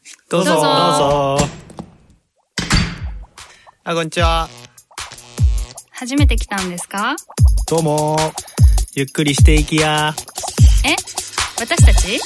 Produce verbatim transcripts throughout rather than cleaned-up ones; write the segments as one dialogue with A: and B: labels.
A: どうぞどうぞ。あ、こんにちは。
B: 初めて来たんですか？
A: どうも。ゆっくりしていきや。
B: え？私たち？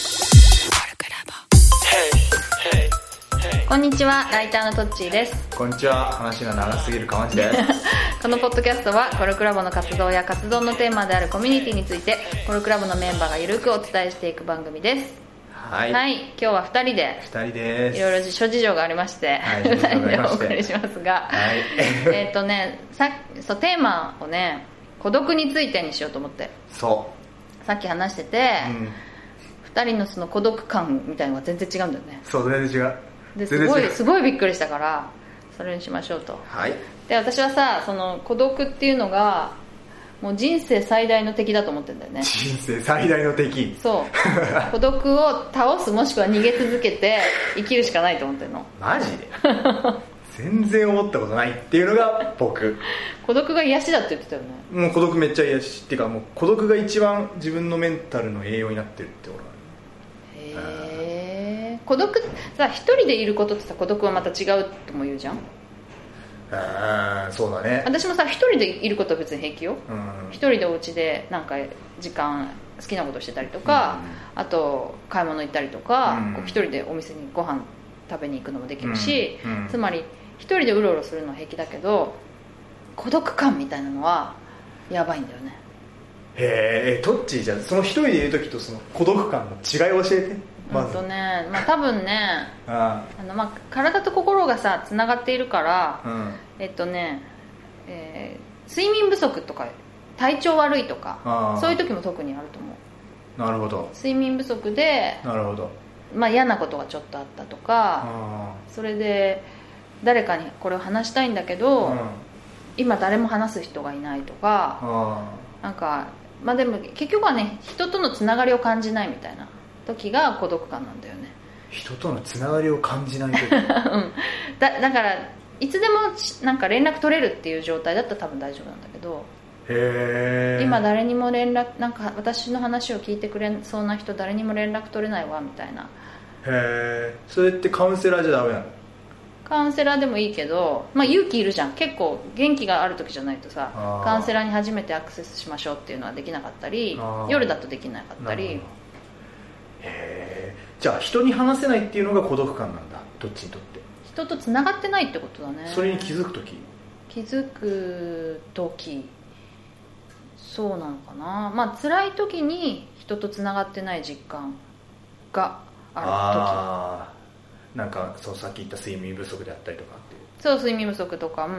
B: こんにちは、ライターのトッチーです。
C: こんにちは、話が長すぎるかまちです
B: このポッドキャストはコルクラボの活動や活動のテーマであるコミュニティについてコルクラボのメンバーがゆるくお伝えしていく番組です。
C: はい、
B: はい、今日はふたりで
C: ふたりです。
B: いろいろ諸事情がありまして、はい、ふたりでお送りしますが、はい、えっとねさそうテーマをね孤独についてにしようと思って。
C: そう
B: さっき話してて、うん、ふたりのその孤独感みたいなのが全然違うんだよね。
C: そう全然違う。
B: ですごいすごいびっくりしたからそれにしましょうと。
C: はい。
B: で私はさその孤独っていうのがもう人生最大の敵だと思ってるんだよね。
C: 人生最大の敵。
B: そう孤独を倒すもしくは逃げ続けて生きるしかないと思ってるの。
C: マジで全然思ったことないっていうのが僕。
B: 孤独が癒しだって言ってたよね。
C: もう孤独めっちゃ癒しっていうかもう孤独が一番自分のメンタルの栄養になってるってことがある。
B: へえ。孤独さ一人でいることってさ孤独はまた違うとも言うじゃん。
C: ああそうだね。
B: 私もさ一人でいることは別に平気よ。一人でお家でなんか時間好きなことしてたりとか、うん、あと買い物行ったりとか、うん、こう一人でお店にご飯食べに行くのもできるし、うんうん、つまり一人でうろうろするのは平気だけど孤独感みたいなのはやばいんだよね。
C: へえ。トッチーじゃんその一人でいる時とその孤独感の違いを教えて。
B: まずとね、まあ、多分ねああの、まあ、体と心がさつながっているから、うん、えっとね、えー、睡眠不足とか体調悪いとかそういう時も特にあると思う。
C: なるほど。
B: 睡眠不足で
C: なるほど、
B: まあ、嫌なことがちょっとあったとかそれで誰かにこれを話したいんだけど、うん、今誰も話す人がいないとかなんか、まあ、でも結局はね人とのつながりを感じないみたいな時が孤独感なんだよね。
C: 人とのつながりを感じない時、うん、
B: だ, だからいつでもなんか連絡取れるっていう状態だったら多分大丈夫なんだけど
C: へー
B: 今誰にも連絡なんか私の話を聞いてくれそうな人誰にも連絡取れないわみたいな。
C: へーそれってカウンセラーじゃダメなの？
B: カウンセラーでもいいけど、まあ、勇気いるじゃん。結構元気がある時じゃないとさカウンセラーに初めてアクセスしましょうっていうのはできなかったり夜だとできなかったり。
C: へーじゃあ人に話せないっていうのが孤独感なんだどっちにとって。
B: 人とつながってないってことだね。
C: それに気づくとき
B: 気づくときそうなのかな。まあ辛い時に人とつながってない実感がある時。あ
C: あなんかそうさっき言った睡眠不足であったりとかっていう。
B: そう睡眠不足とか、うんうん、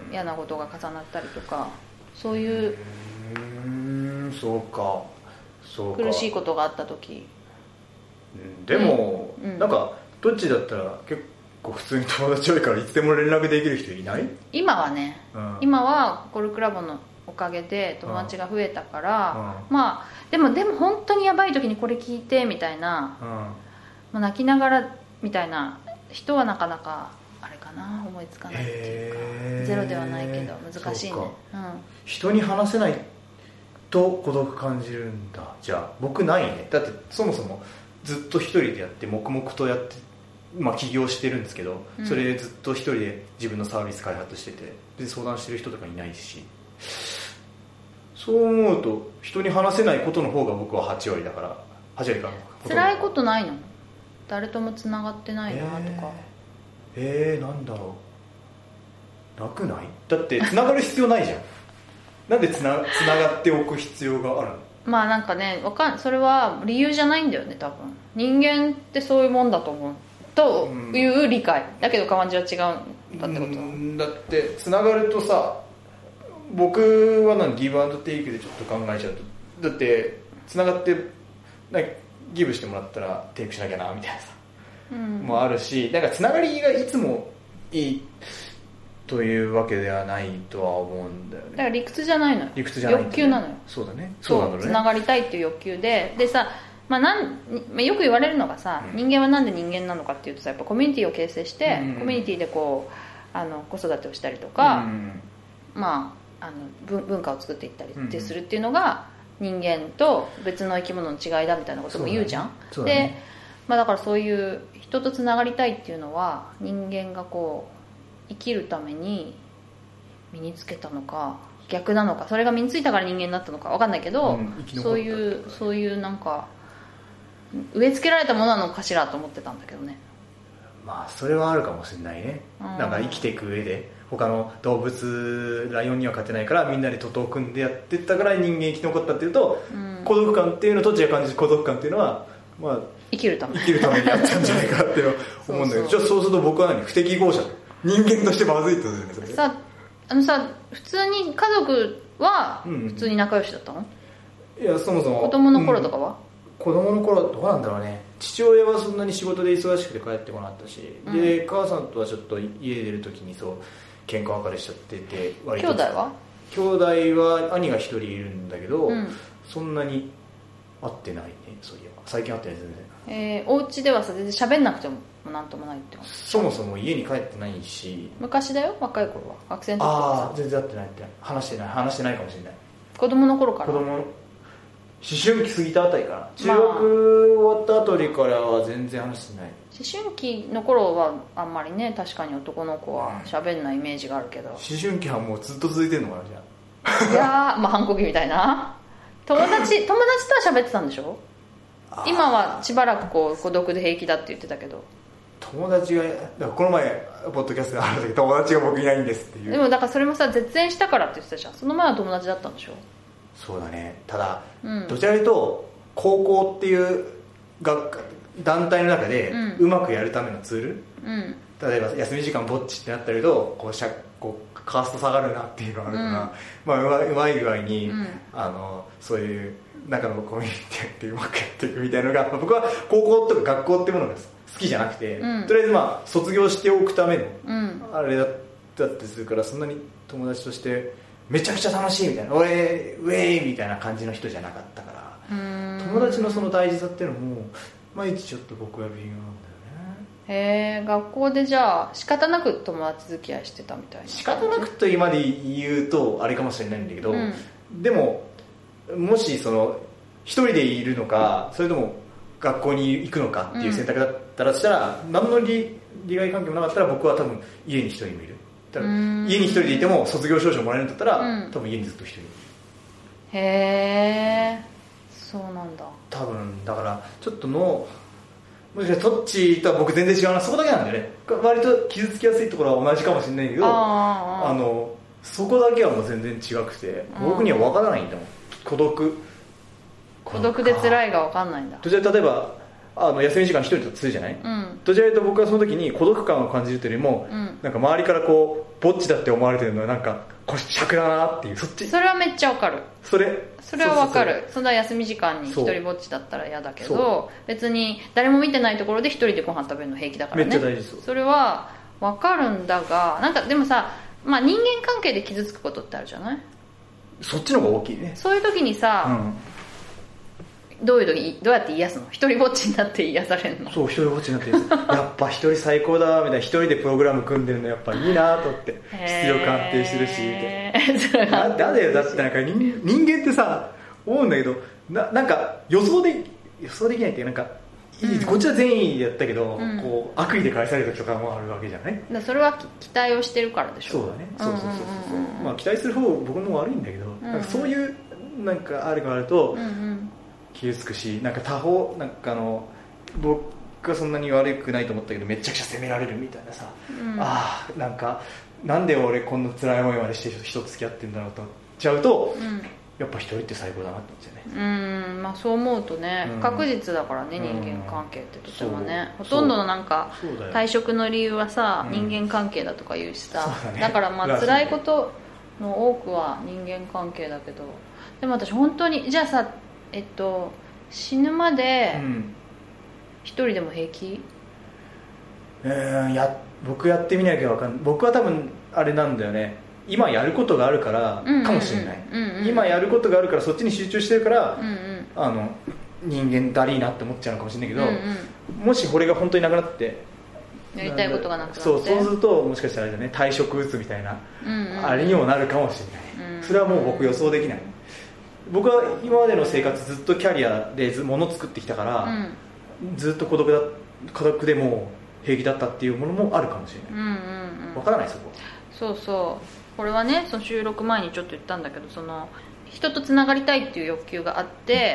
B: 嫌なことが重なったりとかそういう
C: うーんそうかそうか
B: 苦しいことがあった時
C: でも、うん、なんかどっちだったら結構普通に友達多いからいつでも連絡できる人いない？
B: 今はね、うん、今はコルクラボのおかげで友達が増えたから、うん、まあでもでも本当にやばい時にこれ聞いてみたいな、うんまあ、泣きながらみたいな人はなかなかあれかな思いつかないっていうかゼロではないけど難しいね、うん、
C: 人に話せないと孤独感じるんだ。じゃあ僕ないね。だってそもそもずっと一人でやって黙々とやって、まあ、起業してるんですけど、うん、それでずっと一人で自分のサービス開発しててで相談してる人とかいないしそう思うと人に話せないことの方が僕ははち割だからはち割かな。
B: 辛いことないの？誰ともつながってないなとか
C: えー、えー、なんだろうなくない？だってつながる必要ないじゃんなんでつな、つながっておく必要があるの？
B: まあなんかねわかんそれは理由じゃないんだよね多分。人間ってそういうもんだと思うという理解、うん、だけど川地は違うんだってこと。
C: うんだってつながるとさ僕は何ギブアンドテイクでちょっと考えちゃうとだってつながってなんかギブしてもらったらテイクしなきゃなみたいなさ、うん、もあるしなんかつながりがいつもいいというわけではないとは思うんだよね。
B: だから理屈じゃないのよ。
C: 理屈じゃないんだね。
B: 欲求なのよ。
C: そうだね。
B: そうなのね。つながりたいっていう欲求ででさ、まあ、なんよく言われるのがさ、うん、人間はなんで人間なのかっていうとさやっぱコミュニティを形成して、うん、コミュニティでこうあの子育てをしたりとか、うん、まああの文化を作っていったりってするっていうのが人間と別の生き物の違いだみたいなことも言うじゃん。
C: そうだね。そうだね。
B: まあ、だからそういう人とつながりたいっていうのは人間がこう生きるために身につけたのか逆なのか、それが身についたから人間になったのか分かんないけど、うん、そういうそういうなんか植え付けられたものなのかしらと思ってたんだけどね。
C: まあそれはあるかもしれないね、うん、なんか生きていく上で他の動物ライオンには勝てないからみんなで徒党を組んでやってったから人間生き残ったっていうと、うん、孤独感っていうのと違う感じで孤独感っていうのはまあ
B: 生きるため
C: 生きるためにやったんじゃないかっていうのは思うんだけどそうそう、じゃあそうすると僕は何不適合者人間としてまずいってことだよねそれ。
B: さあのさ普通に家族は普通に仲良しだったの、
C: うん、いやそもそも
B: 子供の頃とかは、
C: うん、子供の頃どうなんだろうね。父親はそんなに仕事で忙しくて帰ってこなかったし、うん、で母さんとはちょっと家出る時にそう喧嘩別れしちゃってて割と
B: 兄弟は
C: 兄弟は兄が一人いるんだけど、うん、そんなに会ってないね。そういえば最近会ってない全
B: 然、えー、お家ではさ全然喋んなくてもなんともないってこと。
C: そもそも家に帰ってないし。
B: 昔だよ若い頃は学生の時とかさ。
C: ああ全然会ってないって話してない話してないかもしれない。
B: 子供の頃から。
C: 子供の思春期過ぎたあたりかな、中学終わったあたりからは全然話してない。
B: 思春期の頃はあんまりね確かに男の子は喋んないイメージがあるけど、
C: 思春期はもうずっと続いてるのかなじゃあ。
B: いやーまあ反抗期みたいな。友達友達とは喋ってたんでしょ。今はしばらくこう孤独で平気だって言ってたけど。
C: 友達がだからこの前ポッドキャストで話したけど友達が僕いないんですっていう。
B: でもだからそれもさ絶縁したからって言ってたじゃん。その前は友達だったんでしょ。
C: そうだね。ただ、うん、どちらかというと高校っていう学団体の中でうまくやるためのツール、うん、例えば休み時間ぼっちってなったりとこうしゃこうカースト下がるなっていうのがあるから、うんまあ、うまい、うまい具合に、うん、あのそういう中のコミュニティやってうまくやっていくみたいなのが、まあ、僕は高校とか学校っていうものが好きじゃなくて、うん、とりあえずまあ卒業しておくための、うん、あれだったってするからそんなに友達としてめちゃくちゃ楽しいみたいな俺ウェイみたいな感じの人じゃなかったから、友達のその大事さっていうのも毎日ちょっと僕は微妙なんだよね。
B: へえ、学校でじゃあ仕方なく友達付き合いしてたみたいな。
C: 仕方なくと今で言うとあれかもしれないんだけど、うん、でももしその一人でいるのかそれとも学校に行くのかっていう選択だったらしたら、うん、何の 利, 利害関係もなかったら僕は多分家に一人もいる。家に一人でいても卒業証書もらえるんだったら、うん、多分家にずっと一人。
B: へえ、そうなんだ。
C: 多分だからちょっとのもしかしたらトッチとは僕全然違うな、そこだけなんだよね。割と傷つきやすいところは同じかもしれないけど、ああのそこだけはもう全然違くて僕には分からないんだもん。孤独
B: 孤独で辛いが分かんないんだ。
C: どちら例えばあの休み時間一人とするじゃない、うん、どちらかというと僕はその時に孤独感を感じるというよりも、うん、なんか周りからこうぼっちだって思われてるのはなんかこれ尺だなっていう、そっち。
B: それはめっちゃ分かる。
C: それ
B: それは分かる。そんな休み時間に一人ぼっちだったら嫌だけど別に誰も見てないところで一人でご飯食べるの平気だからね。
C: めっちゃ大事。そう、
B: それは分かるんだが、なんかでもさ、まあ、人間関係で傷つくことってあるじゃない。
C: そっちの方が大きいね。
B: そういう時にさ、うんどういう時どうやって癒すの？一人ぼっちになって癒されるの？そう、一人ぼっちになって癒すやっぱ一人最高だみたいな、一人でプログラム組んでるのやっぱいいなと思って出力安定してるしってなだよ。だってなんか 人, 人間ってさ思うんだけど な, なんか予想で予想できないっていうなんか、うん、こっちは善意でやったけど、うん、こう悪意で返される時とかもあるわけじゃない。 だそれは期待をしてるからでしょ。
C: そうだね。そうそうそうそう、うんうん、まあ期待する方僕も悪いんだけど、うんうん、なんかそういうなんかあるがあると、うんうん傷つくし、なんか他方なんかあの僕はそんなに悪くないと思ったけどめちゃくちゃ責められるみたいなさ、うん、ああなんかなんで俺こんな辛い思いまでして人と付き合ってんだろうと思っちゃうと、うん、やっぱ一人って最高だなって思っちゃう
B: ね。うん、まあそう思うとね、不確実だからね、うん、人間関係ってとてもね、ほとんどのなんか退職の理由はさ、人間関係だとか言うしさ、だね、だからまあ辛いことの多くは人間関係だけど、でも私本当にじゃあさえっと、死ぬまで一人でも平気？
C: うん、や僕やってみなきゃ分かんない。僕は多分あれなんだよね、今やることがあるからかもしれない、うんうんうん、今やることがあるからそっちに集中してるから、うんうん、あの人間だりーなって思っちゃうのかもしれないけど、うんうん、もしこれが本当になくなって
B: やりたいことがなくなって
C: そうそうするともしかしたらあれだね、退職打つみたいな、うんうん、あれにもなるかもしれない、うんうん、それはもう僕予想できない。僕は今までの生活ずっとキャリアで物作ってきたから、うん、 ずっと孤独だ孤独でも平気だったっていうものもあるかもしれない。
B: うんうんうん。
C: わからないそこ。
B: そうそう。これはね、その収録前にちょっと言ったんだけど、その人とつながりたいっていう欲求があって、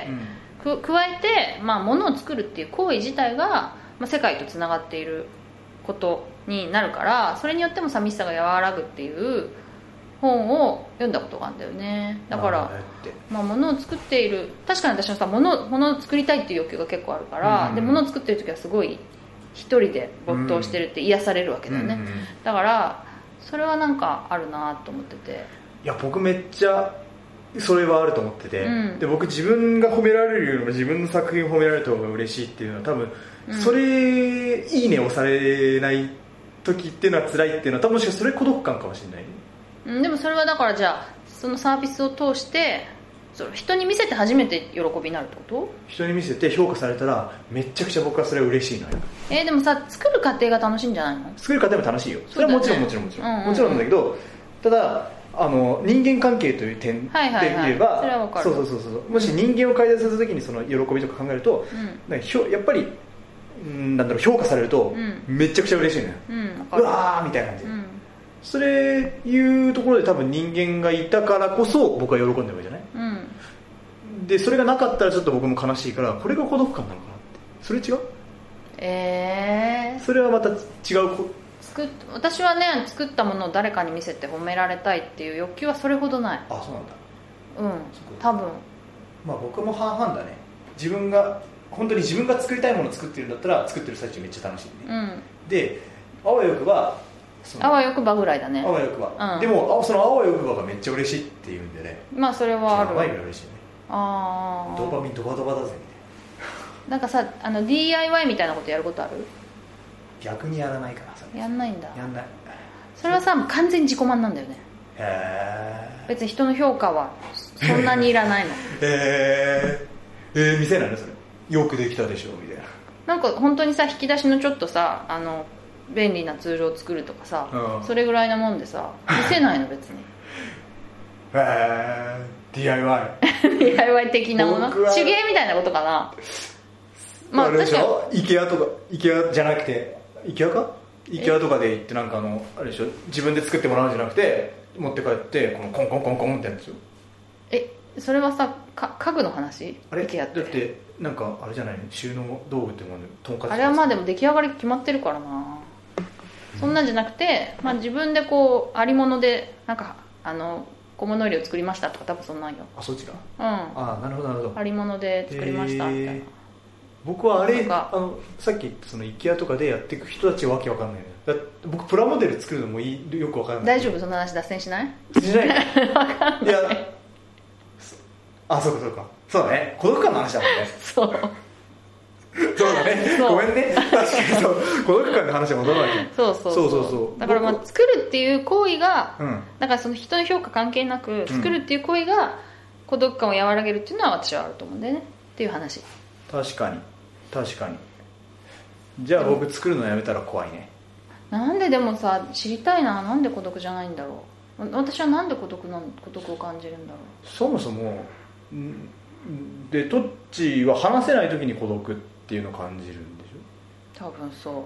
B: うん、く加えて、まあ、物を作るっていう行為自体が、まあ、世界とつながっていることになるから、それによっても寂しさが和らぐっていう本を読んだことがあるんだよね。だから、まあ、物を作っている、確かに私もさ、物、物を作りたいっていう欲求が結構あるから、うん、で物を作ってる時はすごい一人で没頭してるって癒されるわけだよね、うんうんうん、だからそれはなんかあるなと思ってて。
C: いや僕めっちゃそれはあると思ってて、うん、で僕自分が褒められるよりも自分の作品を褒められる方が嬉しいっていうのは多分、うん、それいいねをされない時っていうのは辛いっていうのは多分もしかしたらそれ孤独感かもしれない、
B: うん、でもそれはだからじゃあそのサービスを通してそれ人に見せて初めて喜びになるってこと？
C: 人に見せて評価されたらめちゃくちゃ僕はそれは嬉しいのよ。
B: えー、でもさ作る過程が楽しいんじゃないの？
C: 作る過程も楽しいよ。それはもちろんもちろんもちろん、うんうんうん、もちろんなんだけど、ただあの人間関係という点で言えば、はいはいはい、そうそうそうそうもし人間を改善させた時にその喜びとか考えると、うん、なんかやっぱりなんだろう評価されるとめちゃくちゃ嬉しいのよ、うん、うわーみたいな感じで、うん、それいうところで多分人間がいたからこそ僕は喜んでるわけじゃない、うん、でそれがなかったらちょっと僕も悲しいから、これが孤独感なのかなって。それ違う？
B: えー、
C: それはまた違う。
B: 作っ私はね作ったものを誰かに見せて褒められたいっていう欲求はそれほどない。
C: あ、そうなんだ。
B: うん多分
C: まあ僕も半々だね。自分が本当に自分が作りたいものを作ってるんだったら作ってる最中めっちゃ楽しいね、うん、であわよくば
B: あわよくばぐらいだね。
C: あわよくば、うん、でもそのあわよくばがめっちゃ嬉しいっていうんでね。
B: まあそれはある。
C: やばいぐらい嬉しいね。あドーパミンドバドバだぜみたい
B: な。なんかさあの ディーアイワイ みたいなことやることある？
C: 逆にやらないかな。それ
B: やんないんだ。
C: やんない。
B: それはさ完全に自己満なんだよね。
C: へー。
B: 別に人の評価はそんなにいらないの。
C: へー、えー、見せないのそれ。よくできたでしょみたいな。
B: なんか本当にさ引き出しのちょっとさあの便利なツールを作るとかさ、うん、それぐらいなもんでさ見せないの別に。
C: へー、ディーアイワイ
B: ディーアイワイ 的なもの、手芸みたいなことかな。
C: まああれでしょ、IKEA とか IKEA じゃなくて IKEA か IKEA とかで行ってなんかあのあれでしょ、自分で作ってもらうんじゃなくて持って帰ってこのコンコンコンコンってやるんですよ。
B: えそれはさか家具の話？
C: あれ IKEA ってだってなんかあれじゃないの、収納道具ってものトンカチ。
B: あれはまあでも出来上がり決まってるからな。そんなんじゃなくて、まあ、自分でこうありものでなんかあの小物入れを作りましたとか多分そんなんよ。
C: あそっちか。
B: うん。
C: あなるほどなるほど。
B: ありもので作りましたみたいな。
C: 僕はあれあのさっき言ったその IKEA とかでやっていく人たちはわけわかんないのよ。だ僕プラモデル作るのもいいよくわかんない。
B: 大丈夫その話脱線しない？
C: しないわかんない。いやあそうかそうかそうだね、孤独感の話だもんね。
B: そう
C: そうだねごめんね。確かにそう孤独感の話は戻らない。
B: そうそうそうそうそうだからまあ作るっていう行為が、うん、だからその人の評価関係なく作るっていう行為が孤独感を和らげるっていうのは私はあると思うんだよねっていう話。
C: 確かに確かに。じゃあ僕作るのやめたら怖いね。
B: なんででもさ知りたいな、なんで孤独じゃないんだろう。私はなんで孤独なん孤独を感じるんだろう。
C: そもそもでトッチは話せない時に孤独っていうのを感じるんでし
B: ょ。多分そう。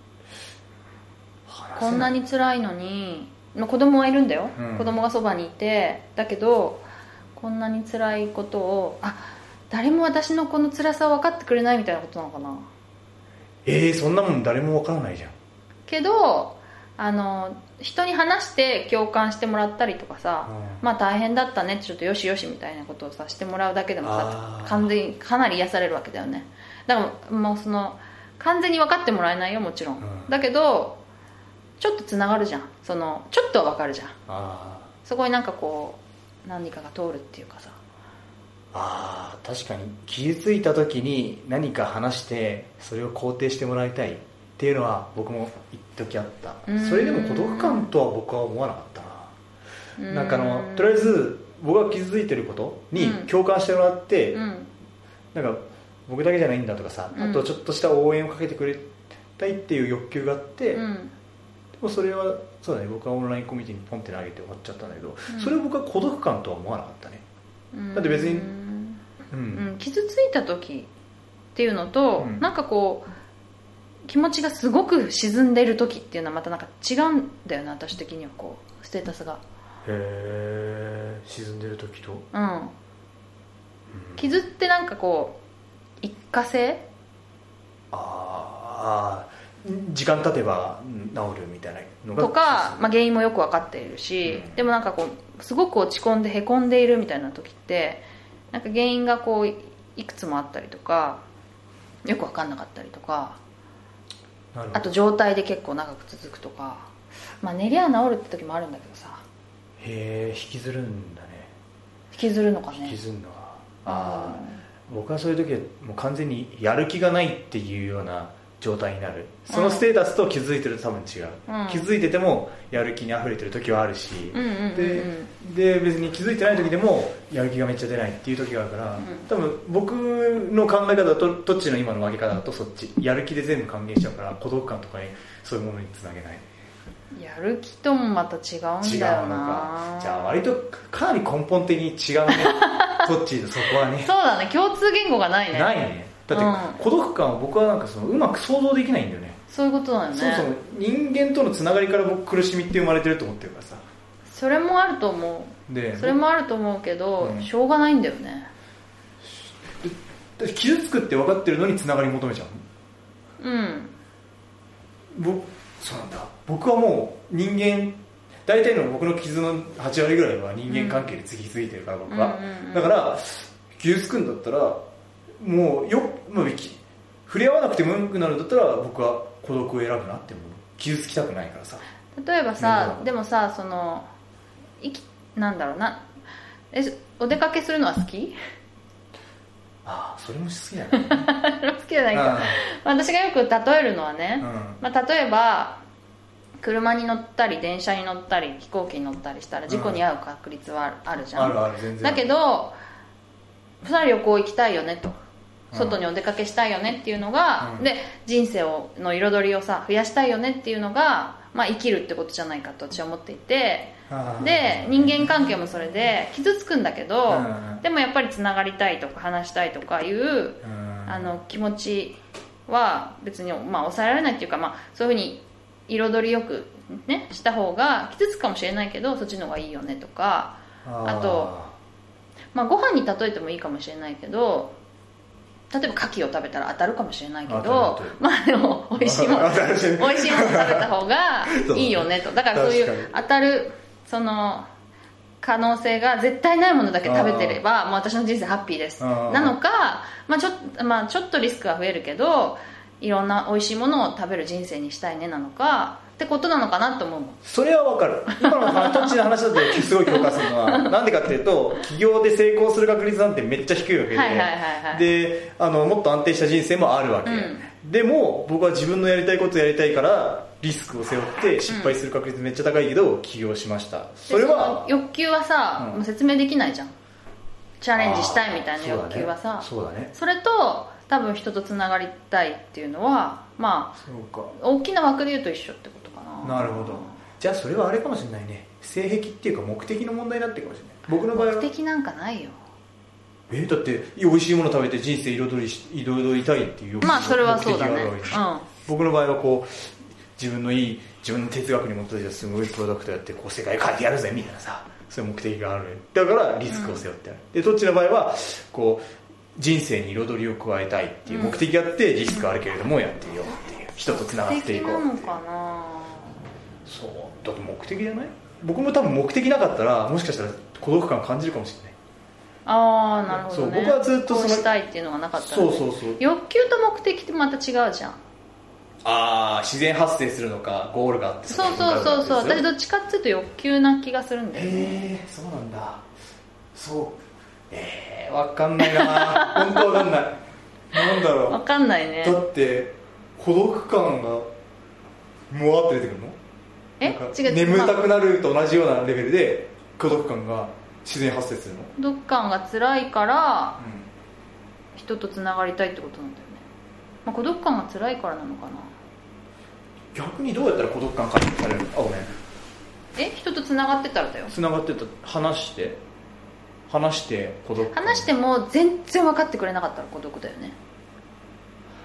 B: こんなに辛いのに、まあ、子供はいるんだよ、うん、子供がそばにいて、だけどこんなに辛いことをあ誰も私のこの辛さを分かってくれないみたいなことなのかな。
C: えー、そんなもん誰も分からないじゃん。
B: けどあの人に話して共感してもらったりとかさ、うん、まあ大変だったねってちょっとよしよしみたいなことをさしてもらうだけでもさ完全にかなり癒されるわけだよね。だからもうその完全に分かってもらえないよもちろん、うん、だけどちょっとつながるじゃん。そのちょっとは分かるじゃん。あそこになんかこう何かが通るっていうかさ。
C: あ確かに傷ついた時に何か話してそれを肯定してもらいたいっていうのは僕も一時あった。それでも孤独感とは僕は思わなかったな。なんかあのとりあえず僕が傷ついてることに共感してもらって、うん、なんか僕だけじゃないんだとかさ、うん、あとちょっとした応援をかけてくれたいっていう欲求があって、うん、でもそれはそうだね、僕はオンラインコミュニティにポンって投げて終わっちゃったんだけど、うん、それを僕は孤独感とは思わなかったね。だって別に、うん
B: うん、傷ついた時っていうのと、
C: うん、
B: なんかこう気持ちがすごく沈んでる時っていうのはまたなんか違うんだよね、私的にはこうステータスが。
C: へえ、沈んでる時と、
B: うん、傷ってなんかこう一過性、
C: ああ時間経てば治るみたいなのが
B: とか、まあ、原因もよく分かっているし、うん、でもなんかこうすごく落ち込んでへこんでいるみたいな時ってなんか原因がこういくつもあったりとかよく分かんなかったりとか、あと状態で結構長く続くとか、まあ、寝りゃ治るって時もあるんだけどさ。
C: へえ、引きずるんだね。
B: 引きずるのかね。
C: 引きずるのは、ああ、僕はそういう時はもう完全にやる気がないっていうような状態になる。そのステータスと気づいてると多分違う、うん、気づいててもやる気にあふれてる時はあるし、うんうんうんうん、で, で別に気づいてない時でもやる気がめっちゃ出ないっていう時があるから、うん、多分僕の考え方だとどっちの今の分け方だとそっちやる気で全部還元しちゃうから孤独感とかにそういうものにつなげない。
B: やる気ともまた違うんだよな。違うのか。
C: じゃあ割とかなり根本的に違うねトッチーとそこはね。
B: そうだね、共通言語がないね。
C: ないね。だって、うん、孤独感は僕はなんかそのうまく想像できないんだよね。
B: そういうことだよね。
C: そうそう、人間とのつながりから僕苦しみって生まれてると思ってるからさ。
B: それもあると思う。でそれもあると思うけど、うん、しょうがないんだよね。
C: だって傷つくって分かってるのにつながり求めちゃう。うん。僕そうなんだ。僕はもう人間大体の僕の傷のはち割ぐらいは人間関係で気づいてるから、僕は、うんうんうんうん、だから傷つくんだったらもうよ、まあ、触れ合わなくてもよくなるんだったら僕は孤独を選ぶなって思う。傷つきたくないからさ。
B: 例えばさ、でもさ、そのいきなんだろうな、えお出かけするのは好き？
C: ああ、それも好きだね。
B: それも好きじゃないか。私がよく例えるのはね、うん、まあ、例えば車に乗ったり電車に乗ったり飛行機に乗ったりしたら事故に遭う確率はあるじゃん、うん、あるある全然。だけどふたり旅行行きたいよねと、外にお出かけしたいよねっていうのが、うん、で人生をの彩りをさ増やしたいよねっていうのが、まあ、生きるってことじゃないかと私は思っていて、で人間関係もそれで傷つくんだけど、うん、でもやっぱりつながりたいとか話したいとかいう、うん、あの気持ちは別に、まあ、抑えられないっていうか、まあ、そういうふうに彩りよく、ね、した方が傷つくかもしれないけどそっちの方がいいよねとか、あと、まあ、ご飯に例えてもいいかもしれないけど、例えば牡蠣を食べたら当たるかもしれないけど、まあでも美味しいもの美味しいもの食べた方がいいよねと。だからそういう当たるその可能性が絶対ないものだけ食べてればもう私の人生ハッピーですなのか、まあちょ、まあ、ちょっとリスクが増えるけどいろんな美味しいものを食べる人生にしたいねなのかってことなのかなと思う。それは
C: 分かる。今のトッチの話だとすごい共感するのはなんでかっていうと、起業で成功する確率なんてめっちゃ低いわけで、はいはいはいはい、であのもっと安定した人生もあるわけ、うん、でも僕は自分のやりたいことをやりたいからリスクを背負って失敗する確率めっちゃ高いけど起業しました、うん、それは
B: そ欲求はさ、うん、説明できないじゃん。チャレンジしたいみたいな欲求はさ、
C: そうだね、そうだね。
B: それと多分人とつながりたいっていうのはまあそうか、大きな枠で言うと一緒ってことかな。
C: なるほど。じゃあそれはあれかもしれないね、性癖っていうか目的の問題になってるかもしれない。僕の場合は
B: 目的なんかないよ。
C: えだって美味しいもの食べて人生彩り彩りたいっていう欲求、
B: まあそれはそうだね、うん、
C: 僕の場合はこう自分のいい自分の哲学に基づいたすごいプロダクトやってこう世界変えてやるぜみたいなさ、そういう目的がある。だからリスクを背負ってある、うん、でどっちの場合はこう人生に彩りを加えたいっていう目的があって、うん、リスクあるけれどもやってみようっていう、人とつながっていこうっていう。
B: 目的なのかな。
C: そうだって目的じゃない。僕も多分目的なかったらもしかしたら孤独感感じるかもしれない。
B: ああなるほどね。
C: そう僕はずっとその
B: こうしたいっていうのがなかったら、ね、
C: そうそうそう、
B: 欲求と目的ってまた違うじゃん。
C: ああ自然発生するのかゴールがあって、
B: そうそうそうそう、私どっちかっていうと欲求な気がするんだよね。
C: へえそうなんだ。そうえー、分かんないな本当分かんないなんだろう、
B: 分かんないね。
C: だって孤独感がもわって出てくるの。
B: え違う、
C: 眠たくなると同じようなレベルで孤独感が自然発生するの。
B: 孤独感が辛いから、うん、人とつながりたいってことなんだよね、まあ、孤独感が辛いからなのかな。
C: 逆にどうやったら孤独感感じられる。あごめん、
B: え人とつながってたらだよ。
C: つながってた話して話して孤独
B: 話しても全然分かってくれなかったら孤独だよね。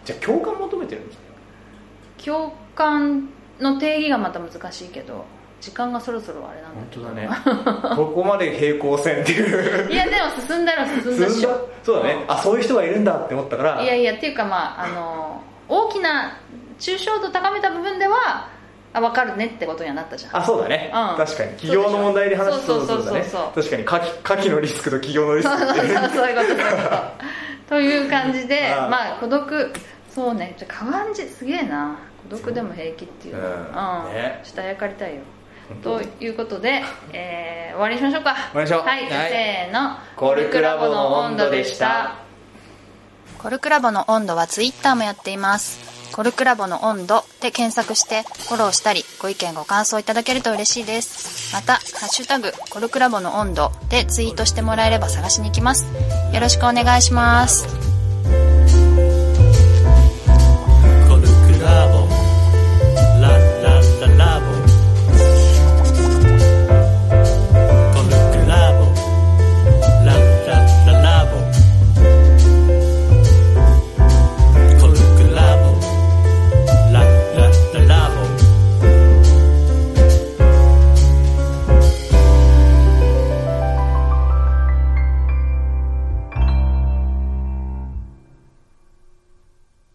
C: じゃあ共感求めてるんですか？
B: 共感の定義がまた難しいけど、時間がそろそろあれなんだけど。
C: 本当だねここまで平行線っていう
B: いやでも進んだら進んだでしょ。
C: そうだね、あそういう人がいるんだって思ったから。
B: いやいやっていうか、まああの大きな抽象度高めた部分ではあ分かるねってことにはなったじゃん。
C: あそうだね、
B: うん、
C: 確かに企業の問題で話すと
B: そうそうそうそう
C: そうだね、確かに火器、火器のリスクと企業のリスクって
B: そうそうそうそういうことそういうことという感じであまあ孤独、そうね、じゃあ川んじすげえな、孤独でも平気っていうの、うんうんね、ちょっとあやかりたいよということで、えー、終わりにしましょうか。
C: 終わりましょう。
B: はい、はい、せーの、
C: コルクラボの温度でした。
B: コルクラボの温度はツイッターもやっています。コルクラボの温度で検索してフォローしたりご意見ご感想いただけると嬉しいです。またハッシュタグコルクラボの温度でツイートしてもらえれば探しに行きます。よろしくお願いします。